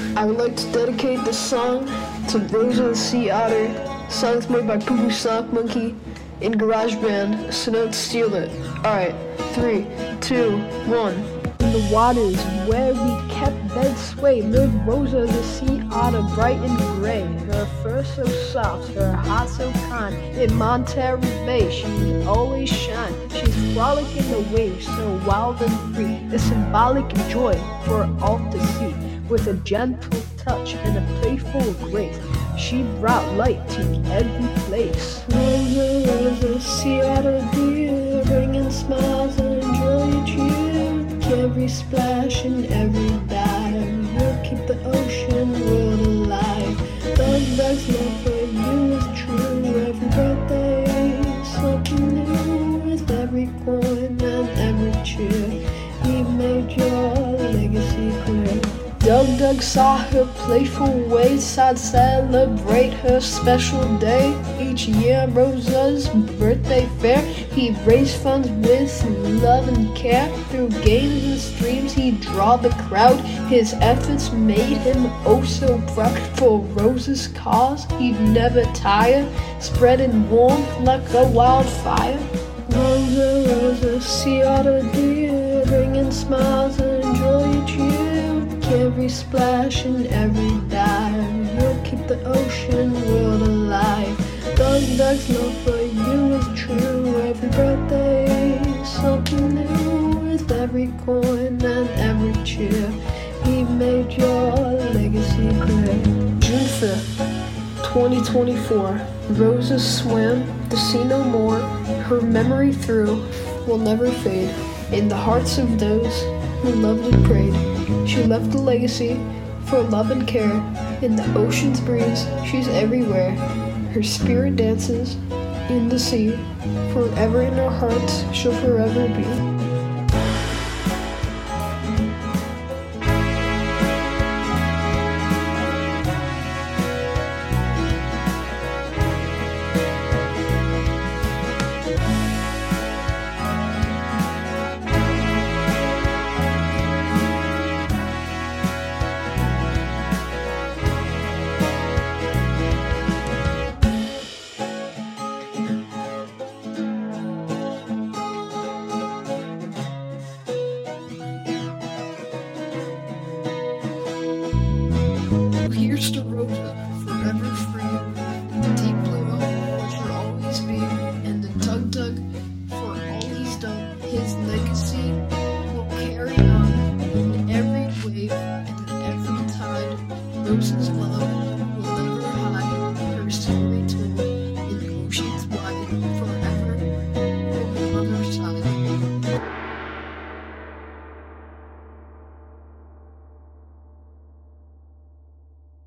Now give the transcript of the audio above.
I would like to dedicate this song to Rosa the Sea Otter. Songs made by Poo Poo Sock Monkey in GarageBand, so don't steal it. Alright, 3, 2, 1. In the waters where we kept bed sway lived Rosa the sea otter, bright and gray. Her fur so soft, her heart so kind. In Monterey Bay she would always shine. She's frolic in the waves, so wild and free, a symbolic joy for all to see. With a gentle touch and a playful grace, she brought light to every place. Rosa, Rosa, sea otter dear, bringing smiles and joy to you. Every splash and every dive, you'll keep the ocean world alive. Dug's love for you is true. Every birthday, something new. With every coin and every cheer, he made your legacy clear. Dug saw her playful ways, I'd celebrate her special day. Each year Rosa's birthday fair, he'd raise funds with love and care. Through games and streams he'd draw the crowd. His efforts made him oh so proud. For Rosa's cause he'd never tire, spreading warmth like a wildfire. Rosa, Rosa, sea otter dear, bringing smiles and joy to you. Every splash and every dive, you'll keep the ocean world alive. Dug's love for you is true. Every birthday, something new. With every coin and every cheer, he made your legacy clear. June 5th, 2024. Rosa swam to see no more. Her memory through will never fade in the hearts of those who loved and prayed. She left a legacy for love and care. In the ocean's breeze, she's everywhere. Her spirit dances in the sea. Forever in our hearts, she'll forever be. Here's to Rosa, forever free. The deep blue home, which will always be. And the Dug for all he's done. His legacy will carry on in every wave and in every tide. Rosa's love will never hide her soul.